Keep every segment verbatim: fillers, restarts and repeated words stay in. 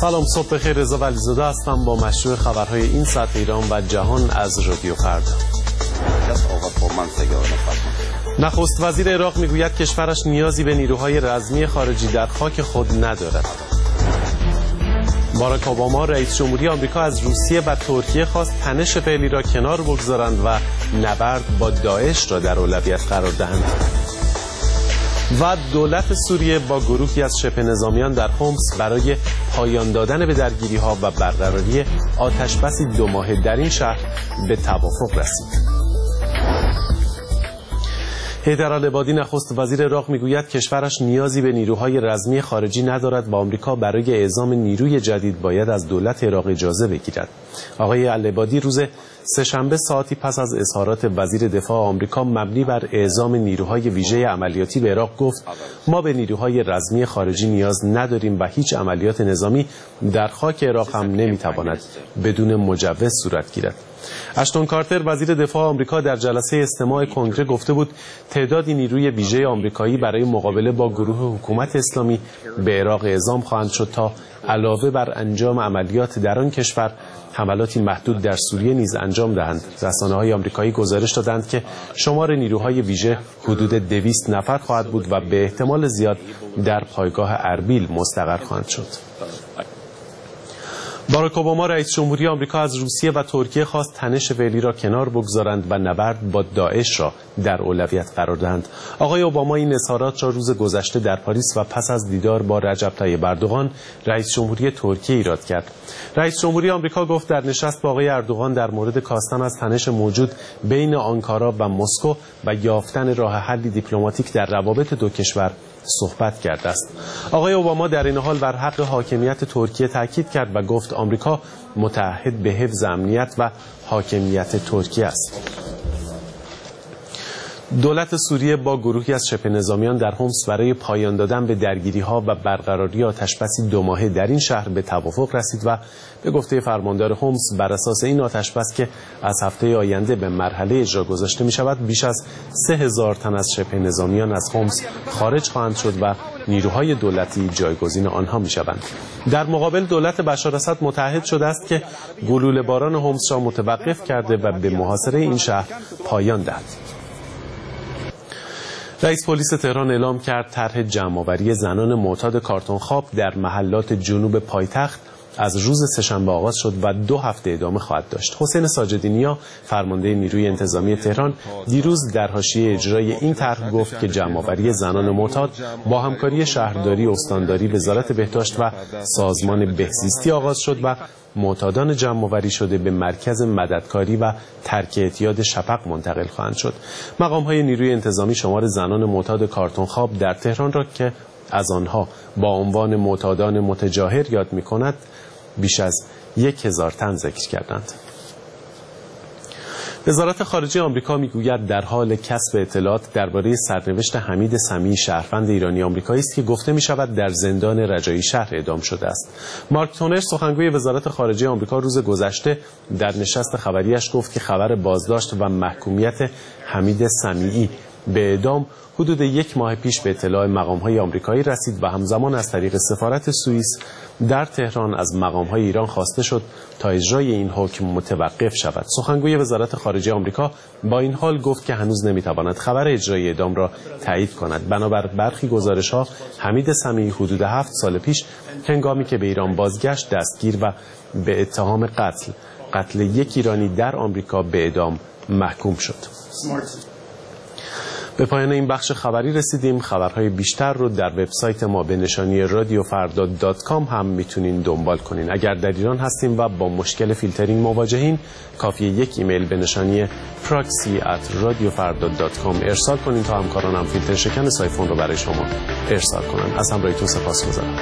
سلام، صبح بخیر. رضا ولیزاده هستم با مشروع خبرهای این ساعت ایران و جهان از رادیو فردا. نخست وزیر عراق میگوید کشورش نیازی به نیروهای رزمی خارجی در خاک خود ندارد. باراک اوباما رئیس جمهوری آمریکا از روسیه و ترکیه خواست تنش فعلی را کنار بگذارند و نبرد با داعش را در اولویت قرار دهند. و دولت سوریه با گروهی از شبه نظامیان در حمص برای پایان دادن به درگیری‌ها و برقراری آتش‌بسی دو ماهه در این شهر به توافق رسید. حیدر العبادی نخست وزیر عراق میگوید کشورش نیازی به نیروهای رزمی خارجی ندارد و آمریکا برای اعزام نیروی جدید باید از دولت عراق اجازه بگیرد. آقای العبادی روز سه‌شنبه ساعتی پس از اظهارات وزیر دفاع آمریکا مبنی بر اعزام نیروهای ویژه عملیاتی به عراق گفت ما به نیروهای رزمی خارجی نیاز نداریم و هیچ عملیات نظامی در خاک عراق هم نمیتواند بدون مجوز صورت گیرد. اشتون کارتر وزیر دفاع آمریکا در جلسه استماع کنگره گفته بود تعدادی نیروی ویژه آمریکایی برای مقابله با گروه حکومت اسلامی به عراق اعزام خواهند شد تا علاوه بر انجام عملیات در آن کشور حملاتی محدود در سوریه نیز انجام دهند. رسانه‌های آمریکایی گزارش دادند که شمار نیروهای ویژه حدود دویست نفر خواهد بود و به احتمال زیاد در پایگاه اربیل مستقر خواهند شد. باراک اوباما رئیس جمهوری آمریکا از روسیه و ترکیه خواست تنش فعلی را کنار بگذارند و نبرد با داعش را در اولویت قرار دهند. آقای اوباما این اظهارات را روز گذشته در پاریس و پس از دیدار با رجب طیب اردوغان رئیس جمهوری ترکیه ایراد کرد. رئیس جمهوری آمریکا گفت در نشست با آقای اردوغان در مورد کاستن از تنش موجود بین آنکارا و مسکو و یافتن راه حلی دیپلماتیک در روابط دو کشور صحبت کرده است. آقای اوباما در این حال بر حق حاکمیت ترکیه تاکید کرد و گفت آمریکا متعهد به حفظ امنیت و حاکمیت ترکیه است. دولت سوریه با گروهی از شبه نظامیان در حمص برای پایان دادن به درگیری‌ها و برقراری آتش‌بسی دو ماهه در این شهر به توافق رسید و به گفته فرماندار حمص بر اساس این آتش‌بس که از هفته آینده به مرحله اجرا گذاشته می‌شود بیش از سه هزار تن از شبه نظامیان از حمص خارج خواهند شد و نیروهای دولتی جایگزین آنها می‌شوند. در مقابل دولت بشار اسد متعهد شده است که گلوله باران حمص را متوقف کرده و به محاصره این شهر پایان دهد. رئیس پلیس تهران اعلام کرد طرح جمع‌آوری زنان معتاد کارتون خواب در محلات جنوب پایتخت از روز سه‌شنبه آغاز شد و دو هفته ادامه خواهد داشت. حسین ساجدی‌نیا فرمانده نیروی انتظامی تهران دیروز در حاشیه اجرای این طرح گفت که جمع‌آوری زنان معتاد با همکاری شهرداری، استانداری، وزارت بهداشت و سازمان بهزیستی آغاز شد و معتادان جمع‌آوری شده به مرکز مددکاری و ترک اعتیاد شفق منتقل خواهند شد. مقام‌های نیروی انتظامی شمار زنان معتاد کارتون خواب در تهران را که از آنها با عنوان معتادان متجاهر یاد می‌کند بیش از یک هزار تن ذکر کردند. وزارت خارجه آمریکا میگوید در حال کسب اطلاعات درباره سرنوشت حمید سمیعی شهروند ایرانی آمریکایی است که گفته می‌شود در زندان رجایی شهر اعدام شده است. مارک تونر سخنگوی وزارت خارجه آمریکا روز گذشته در نشست خبریش گفت که خبر بازداشت و محکومیت حمید سمیعی به اعدام حدود یک ماه پیش به اطلاع مقام‌های آمریکایی رسید و همزمان از طریق سفارت سوئیس در تهران از مقام‌های ایران خواسته شد تا اجرای این حکم متوقف شود. سخنگوی وزارت خارجه آمریکا با این حال گفت که هنوز نمی‌تواند خبر اجرای اعدام را تایید کند. بنابر برخی گزارش‌ها حمید سمیعی حدود هفت سال پیش هنگامی که به ایران بازگشت دستگیر و به اتهام قتل قتل یک ایرانی در آمریکا به اعدام محکوم شد. به پایان این بخش خبری رسیدیم. خبرهای بیشتر رو در وبسایت ما به نشانی رادیو فردا دات کام هم میتونین دنبال کنین. اگر در ایران هستیم و با مشکل فیلترینگ مواجهین کافیه یک ایمیل به نشانی پراکسی ات رادیو فردا دات کام ارسال کنین تا همکارانم فیلتر شکن سایفون رو برای شما ارسال کنن. از همراهیتون سپاسگزارم.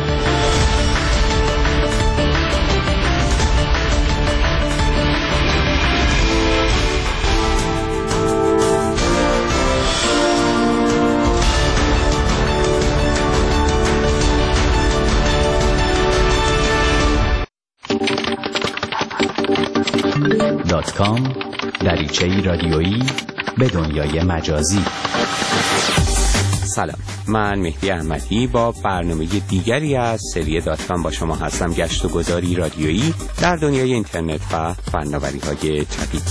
دات کام دریچه‌ای رادیویی به دنیای مجازی. سلام، من مهدی احمدی با برنامه دیگری از سری دات کام با شما هستم. گشت و گذاری رادیویی در دنیای اینترنت و فناوری‌های جدید.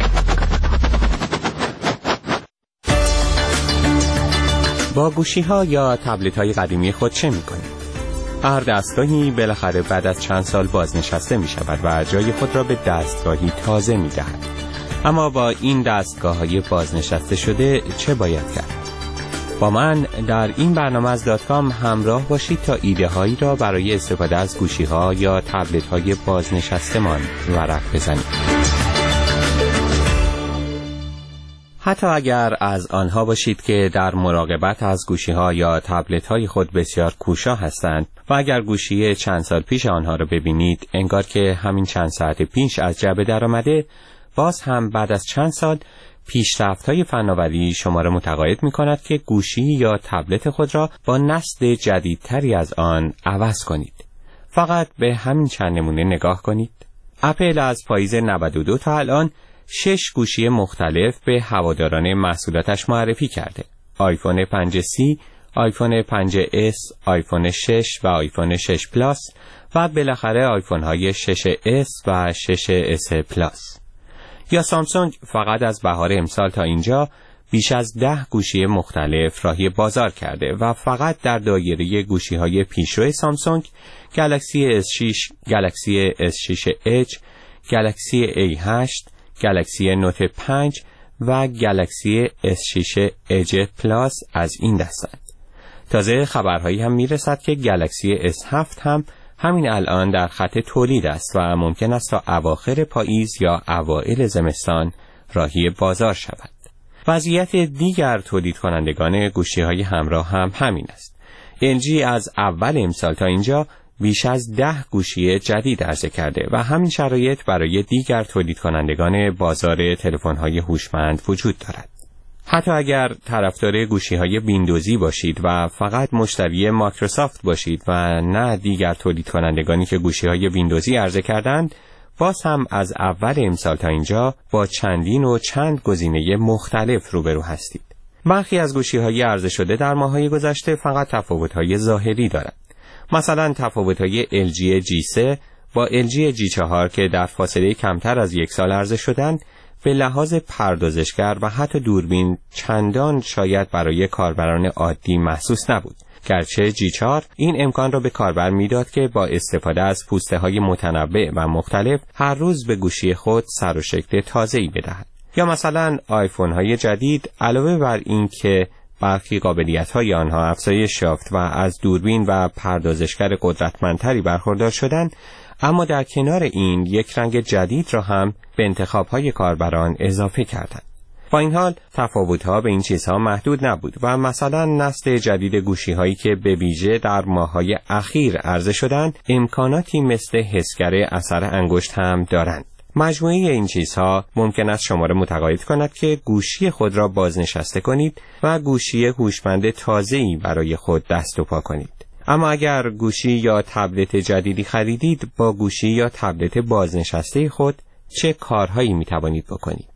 با گوشی‌ها یا تبلت‌های قدیمی خود چه می‌کنید؟ هر دستگاهی بالاخره بعد از چند سال بازنشسته می‌شود و جای خود را به دستگاهی تازه می‌دهد. اما با این دستگاه‌های بازنشسته شده چه باید کرد؟ با من در این برنامه از دات کام همراه باشید تا ایده هایی را برای استفاده از گوشی ها یا تبلت های بازنشسته‌مان ورق بزنید. حتی اگر از آنها باشید که در مراقبت از گوشی ها یا تبلت های خود بسیار کوشا هستند و اگر گوشی چند سال پیش آنها را ببینید انگار که همین چند ساعت پیش از جعبه در آمده، باز هم بعد از چند سال پیشرفت‌های فناوری شما را متقاعد می‌کند که گوشی یا تبلت خود را با نسل جدیدتری از آن عوض کنید. فقط به همین چند نمونه نگاه کنید. اپل از پاییز نود و دو تا الان شش گوشی مختلف به هواداران محصولاتش معرفی کرده. آیفون پنج سی، آیفون پنج اس، آیفون شش و آیفون شش پلاس و بالاخره آیفون‌های شش اس و شش اس پلاس. یا سامسونگ فقط از بهار امسال تا اینجا بیش از ده گوشی مختلف راهی بازار کرده و فقط در دایره گوشی‌های پیشرو سامسونگ گلکسی اس شش، گلکسی اس شش اچ، گلکسی ای هشت، گلکسی نوت پنج و گلکسی اس شش اج پلاس از این دستند. تازه خبرهایی هم میرسد که گلکسی اس هفت هم همین الان در خط تولید است و ممکن است تا اواخر پاییز یا اوایل زمستان راهی بازار شود. وضعیت دیگر تولید کنندگان گوشی‌های همراه هم همین است. ال جی از اول امسال تا اینجا بیش از ده گوشی جدید عرضه کرده و همین شرایط برای دیگر تولید کنندگان بازار تلفن‌های هوشمند وجود دارد. حتی اگر طرفدار گوشی‌های ویندوزی باشید و فقط مشتری مایکروسافت باشید و نه دیگر تولید کنندگانی که گوشی‌های ویندوزی عرضه کردند، باز هم از اول امسال تا اینجا با چندین و چند گزینه مختلف روبرو هستید. برخی از گوشی‌های عرضه شده در ماه‌های گذشته فقط تفاوت‌های ظاهری دارند. مثلا تفاوت‌های ال جی جی سه با ال جی جی چهار که در فاصله کمتر از یک سال عرضه شدند، به لحاظ پردازشگر و حتی دوربین چندان شاید برای کاربران عادی محسوس نبود، گرچه جی چهار این امکان را به کاربر میداد که با استفاده از پوسته های متنوع و مختلف هر روز به گوشی خود سر و شکل تازه‌ای بدهد. یا مثلا آیفون های جدید علاوه بر این که برخی قابلیت های آنها افزایش یافت و از دوربین و پردازشگر قدرتمندتری برخوردار شدند، اما در کنار این یک رنگ جدید را هم به انتخاب‌های کاربران اضافه کردند. با این حال تفاوت‌ها به این چیزها محدود نبود و مثلا نسل جدید گوشی‌هایی که به ویژه در ماه‌های اخیر عرضه شدند امکاناتی مثل حسگر اثر انگشت هم دارند. مجموعه این چیزها ممکن است شما را متقاعد کند که گوشی خود را بازنشسته کنید و گوشی هوشمند تازه‌ای برای خود دست و پا کنید. اما اگر گوشی یا تبلت جدیدی خریدید، با گوشی یا تبلت بازنشسته خود چه کارهایی می توانید بکنید؟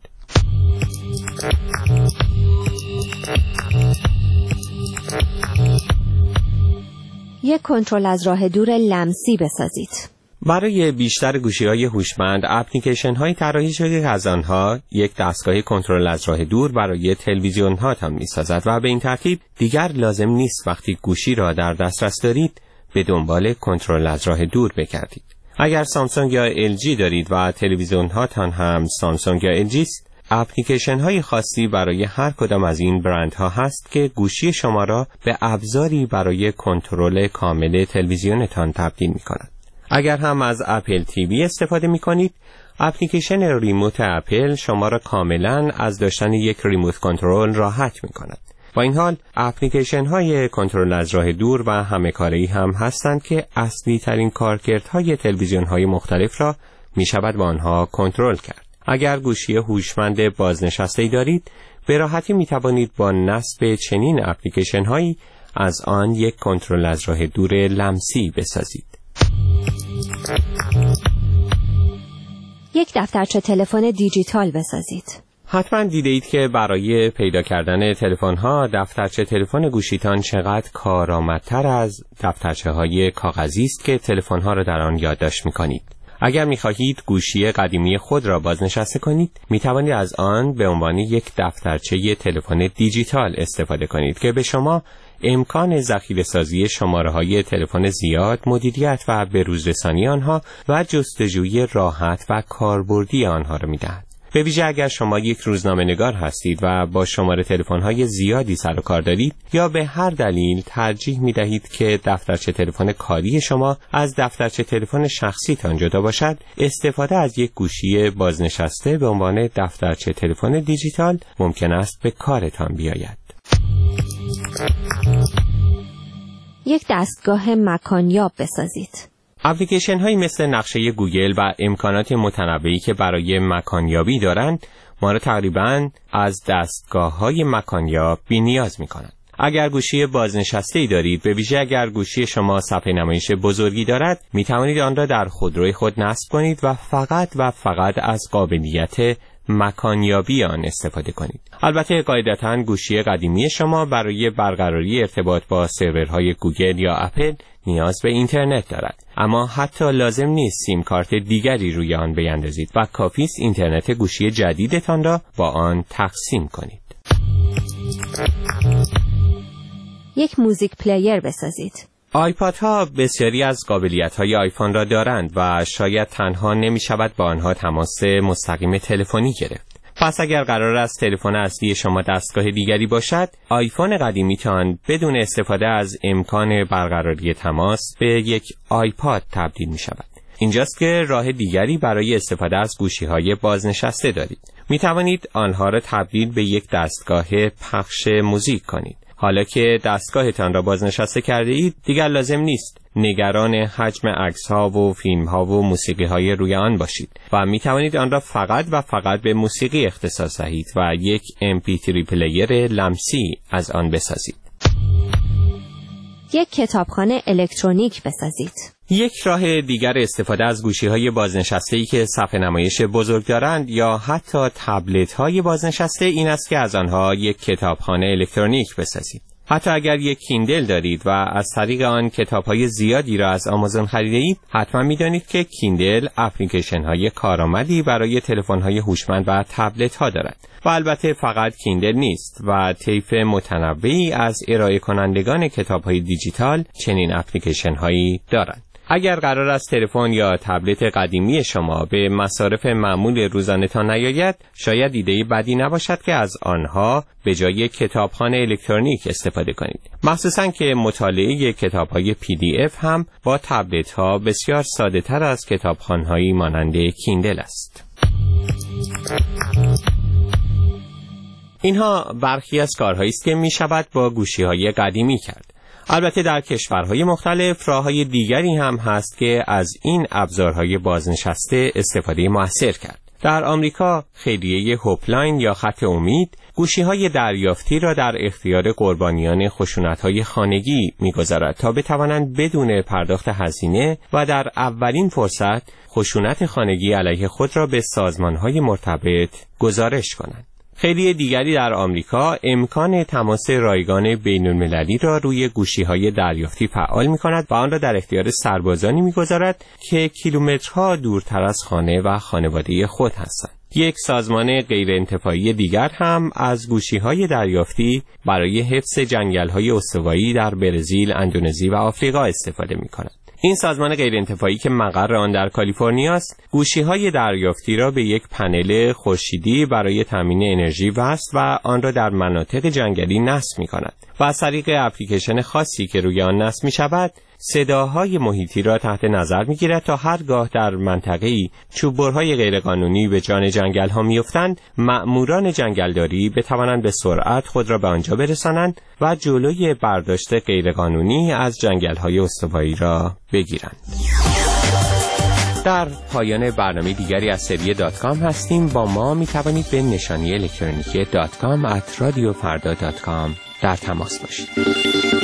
یک کنترل از راه دور لمسی بسازید. برای بیشتر گوشی‌های هوشمند اپلیکیشن‌های طراحی شده که از آنها یک دستگاه کنترل از راه دور برای تلویزیون‌ها هم می‌سازد و به این ترتیب دیگر لازم نیست وقتی گوشی را در دسترس دارید به دنبال کنترل از راه دور بگردید. اگر سامسونگ یا ال جی دارید و تلویزیون‌هاتان هم سامسونگ یا ال جی است، اپلیکیشن‌های خاصی برای هر کدام از این برندها هست که گوشی شما را به ابزاری برای کنترل کامل تلویزیونتان تبدیل می‌کند. اگر هم از اپل تیوی استفاده می کنید، اپلیکیشن ریموت اپل شما را کاملا از داشتن یک ریموت کنترل راحت می کند. با این حال اپلیکیشن های کنترل از راه دور و همه کاری هم هستند که اصلی ترین کارکردهای تلویزیون های مختلف را می شود با آنها کنترل کرد. اگر گوشی هوشمند بازنشسته دارید، به راحتی می توانید با نصب چنین اپلیکیشن هایی از آن یک کنترل از راه دور لمسی بسازید. یک دفترچه تلفن دیجیتال بسازید. حتما دیده اید که برای پیدا کردن تلفن‌ها دفترچه تلفن گوشیتان چقدر کارآمدتر از دفترچه‌های کاغذی است که تلفن‌ها را در آن یادداشت می‌کنید. اگر می‌خواهید گوشی قدیمی خود را بازنشسته کنید، می‌توانید از آن به عنوان یک دفترچه تلفن دیجیتال استفاده کنید که به شما امکان ذخیره‌سازی شماره‌های تلفن زیاد، مدیریت و بروزرسانی آنها و جستجوی راحت و کاربردی آنها را می‌دهد. به ویژه اگر شما یک روزنامه‌نگار هستید و با شماره تلفن‌های زیادی سر و کار دارید یا به هر دلیل ترجیح می‌دهید که دفترچه تلفن کاری شما از دفترچه تلفن شخصیتان جدا باشد، استفاده از یک گوشی بازنشسته به عنوان دفترچه تلفن دیجیتال ممکن است به کارتان بیاید. یک دستگاه مکانیاب بسازید. اپلیکیشن هایی مثل نقشه گوگل و امکانات متنوعی که برای مکانیابی دارند ما را تقریباً از دستگاه های مکانیاب بی نیاز می کنند. اگر گوشی بازنشسته‌ای دارید، به ویژه اگر گوشی شما صفحه نمایش بزرگی دارد، می توانید آن را در خودروی خود نصب کنید و فقط و فقط از قابلیت مکانیابی آن استفاده کنید. البته قاعدتاً گوشی قدیمی شما برای برقراری ارتباط با سرورهای گوگل یا اپل نیاز به اینترنت دارد، اما حتی لازم نیست سیم کارت دیگری روی آن بیندازید و کافی است اینترنت گوشی جدیدتان را با آن تقسیم کنید. یک موزیک پلیر بسازید. آیپاد ها بسیاری از قابلیت های آیفون را دارند و شاید تنها نمی شود با آنها تماس مستقیم تلفنی گرفت. پس اگر قرار است تلفن اصلی شما دستگاه دیگری باشد، آیفون قدیمیتان بدون استفاده از امکان برقراری تماس به یک آیپاد تبدیل می شود. اینجاست که راه دیگری برای استفاده از گوشی های بازنشسته دارید. می توانید آنها را تبدیل به یک دستگاه پخش موزیک کنید. حالا که دستگاهتان را بازنشسته کرده اید، دیگر لازم نیست نگران حجم عکس‌ها و فیلم‌ها و موسیقی‌های روی آن باشید و می توانید آن را فقط و فقط به موسیقی اختصاص دهید و یک ام پی تری پلیر لمسی از آن بسازید. یک کتابخانه الکترونیک بسازید. یک راه دیگر استفاده از گوشی‌های بازنشسته‌ای که صفحه نمایش بزرگ دارند یا حتی تبلت‌های بازنشسته این است که از آنها یک کتابخانه الکترونیک بسازید. حتی اگر یک کیندل دارید و از طریق آن کتاب‌های زیادی را از آمازون خریدید، حتما می‌دانید که کیندل اپلیکیشن‌های کارآمدی برای تلفن‌های هوشمند و تبلت‌ها دارد. و البته فقط کیندل نیست و طیف متنوعی از ارائه کنندگان کتاب‌های دیجیتال چنین اپلیکیشن‌هایی دارند. اگر قرار است تلفن یا تبلت قدیمی شما به مصارف معمول روزانه‌تان نیاید، شاید ایده بدی نباشد که از آنها به جای کتابخانه الکترونیک استفاده کنید. مخصوصاً که مطالعه کتاب‌های پی دی اف هم با تبلت‌ها بسیار ساده‌تر از کتابخانه‌هایی مانند کیندل است. اینها برخی از کارهایی است که می‌شود با گوشی‌های قدیمی کرد. البته در کشورهای مختلف راه‌های دیگری هم هست که از این ابزارهای بازنشسته استفاده موثر کرد. در آمریکا خیریه هوپلاین یا خط امید گوشی‌های دریافتی را در اختیار قربانیان خشونت‌های خانگی می‌گذارد تا بتوانند بدون پرداخت هزینه و در اولین فرصت خشونت خانگی علیه خود را به سازمان‌های مرتبط گزارش کنند. خیلی دیگری در آمریکا امکان تماس رایگان بین‌المللی را روی گوشی‌های دریافتی فعال می‌کند و آن را در اختیار سربازانی می‌گذارد که کیلومترها دورتر از خانه و خانواده خود هستند. یک سازمان غیرانتفاعی دیگر هم از گوشی‌های دریافتی برای حفظ جنگل‌های استوایی در برزیل، اندونزی و آفریقا استفاده می‌کند. این سازمان غیرانتفاعی که مقر آن در کالیفرنیا است، گوشی‌های دریافتی را به یک پنل خورشیدی برای تامین انرژی وصل و آن را در مناطق جنگلی نصب می‌کند و از طریق اپلیکیشن خاصی که روی آن نصب می‌شود، صداهای محیطی را تحت نظر می‌گیرد تا هرگاه در منطقه‌ای چوببرهای غیرقانونی به جان جنگل‌ها می‌افتند، مأموران جنگلداری بتوانند به سرعت خود را به آنجا برسانند و جلوی برداشت غیرقانونی از جنگل‌های استوایی را بگیرند. در پایان برنامه دیگری از سری دات کام هستیم. با ما می‌توانید به نشانی الکترونیکی دات کام ات رادیو فردا دات کام در تماس باشید.